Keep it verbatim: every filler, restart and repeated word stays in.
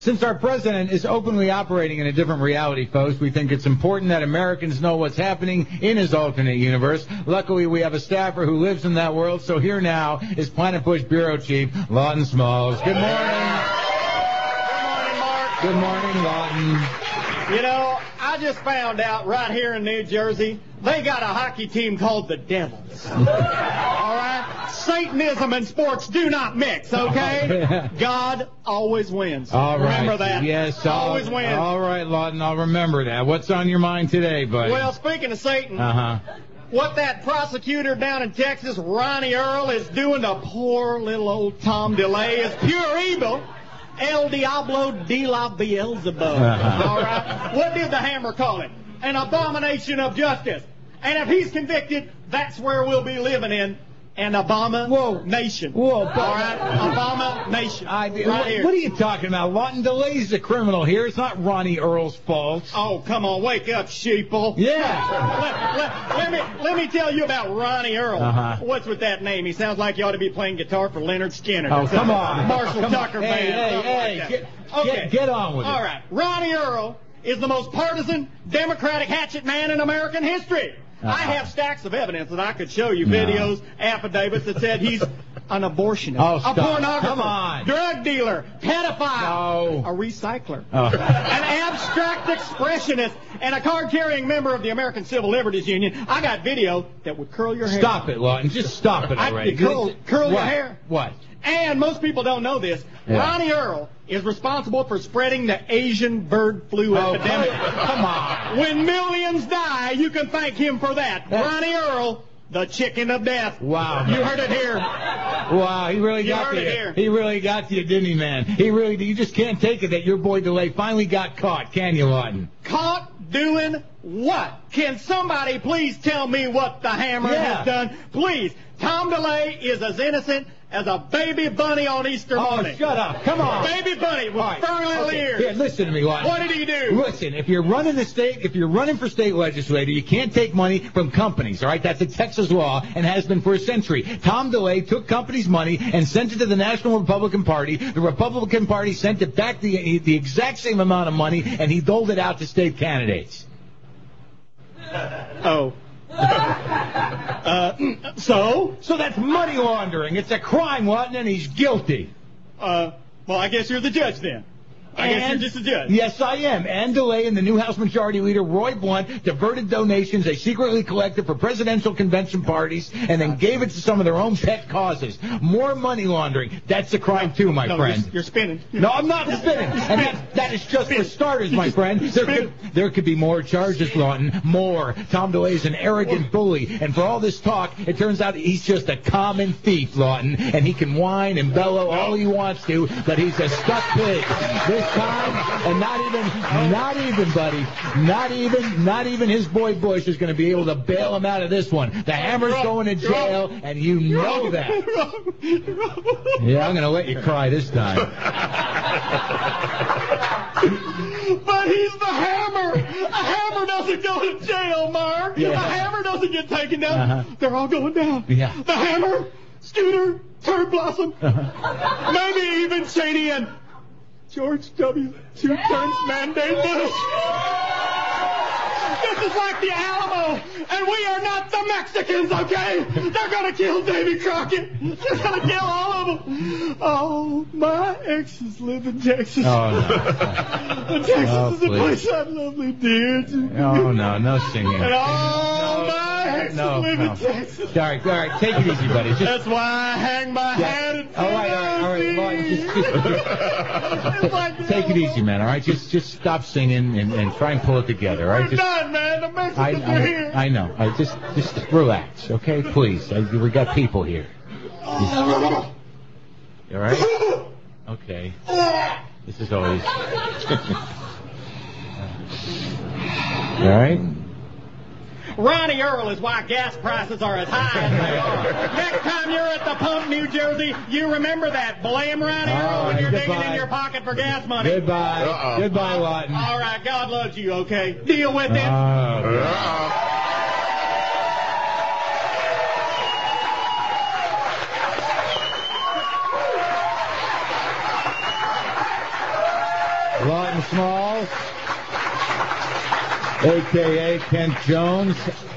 Since our president is openly operating in a different reality, folks, we think it's important that Americans know what's happening in his alternate universe. Luckily, we have a staffer who lives in that world, so here now is Planet Push Bureau Chief Lawton Smalls. Good morning. Good morning, Mark. Good morning, Lawton. You know, I just found out right here in New Jersey, they got a hockey team called the Devils. All right? Satanism and sports do not mix, okay? God always wins. All right. Remember that. Yes, always I'll, wins. All right, Lawton, I'll remember that. What's on your mind today, buddy? Well, speaking of Satan, uh-huh. what that prosecutor down in Texas, Ronnie Earl, is doing to poor little old Tom DeLay is pure evil. El Diablo de la Beelzebub. Uh-huh. All right? What did the Hammer call it? An abomination of justice. And if he's convicted, that's where we'll be living in an Obama Whoa. nation. Whoa. All right? Obama nation. I, right what, here. what are you talking about? Lawton DeLay's the criminal here. It's not Ronnie Earl's fault. Oh, come on. Wake up, sheeple. Yeah. let, let, let, me, let me tell you about Ronnie Earl. Uh-huh. What's with that name? He sounds like you ought to be playing guitar for Leonard Skinner. Oh, come on. Marshall come Tucker on. Band. Hey, something hey, like hey. that. Get, Okay. get, get on with it. All right. Ronnie Earl is the most partisan Democratic hatchet man in American history. Uh-huh. I have stacks of evidence that I could show you, No. videos, affidavits that said he's an abortionist, Oh, a stop. pornographer, Come on. drug dealer, pedophile, No. a recycler, Oh. an abstract expressionist, and a card-carrying member of the American Civil Liberties Union. I got video that would curl your hair. Stop it, Lawton. Just stop it I- already. curl- curl your What? hair. What? And most people don't know this. Yeah. Ronnie Earl is responsible for spreading the Asian bird flu Oh, epidemic. come on. When millions die, you can thank him for that. That's- Ronnie Earl, the chicken of death. Wow. You heard it here. Wow, he really You got heard to it you. here. He really got to you, didn't he, man? He really, you just can't take it that your boy DeLay finally got caught, can you, Lawton? Caught doing what? Can somebody please tell me what the Hammer Yeah. has done? Please. Tom DeLay is as innocent as a baby bunny on Easter Oh, morning. shut up. Come on. Baby bunny with All right. furry little Okay. ears. Here, listen to me, Lawton. What did he do? Listen, if you're running the state, if you're running for state legislator, you can't take money from companies, all right? That's a Texas law and has been for a century. Tom DeLay took companies' money and sent it to the National Republican Party. The Republican Party sent it back the, the exact same amount of money, and he doled it out to state candidates. Oh. uh, so? So that's money laundering. It's a crime, Lawton, and he's guilty. Uh, well, I guess you're the judge then. I guess you're just a judge. Yes, I am. And DeLay and the new House Majority Leader, Roy Blunt, diverted donations they secretly collected for presidential convention parties and then gave it to some of their own pet causes. More money laundering. That's a crime, too, my no, friend. You're, you're spinning. No, I'm not spinning. And that, that is just for starters, my friend. There could, there could be more charges, Lawton. More. Tom DeLay is an arrogant bully. And for all this talk, it turns out he's just a common thief, Lawton. And he can whine and bellow all he wants to, but he's a stuck pig. This time, and not even, not even, buddy, not even, not even his boy Bush is going to be able to bail him out of this one. The Hammer's going to jail, and you know that. Yeah, I'm going to let you cry this time. But he's the Hammer. A Hammer doesn't go to jail, Mark. Yeah. A Hammer doesn't get taken down. Uh-huh. They're all going down. Yeah. The Hammer, Scooter, Turd Blossom, Uh-huh. maybe even Cheney and George W. Two-terms mandate Bush. This is like the Alamo, and we are not the Mexicans, okay? They're gonna kill Davy Crockett. They're gonna kill all of them. Oh, my exes live in Texas. Oh, no. And Texas Oh, is a please. place I lovely dear to. Oh, no, no singing. And all my exes No, live no. in Texas. All right, all right, take it easy, buddy. Just, That's why I hang my hat in all right, all right, all right. Lawton, just, just, just, It's like the take it Alamo. easy, man, all right? Just just stop singing and, and try and pull it together, all right? We're Just, done, man. The Mexicans I, are here. I, I know. I just just relax, okay? Please. I, we got people here. You all right? Okay. This is always... All right? Ronnie Earl is why gas prices are as high as they are. Next time you're at the pump, New Jersey, you remember that. Blame Ronnie All Earl when right, you're goodbye. digging in your pocket for gas money. Goodbye. Uh-oh. Goodbye, Lawton. All right, God loves you, okay? Deal with it. Oh, Lawton Smalls, a k a. Kent Jones.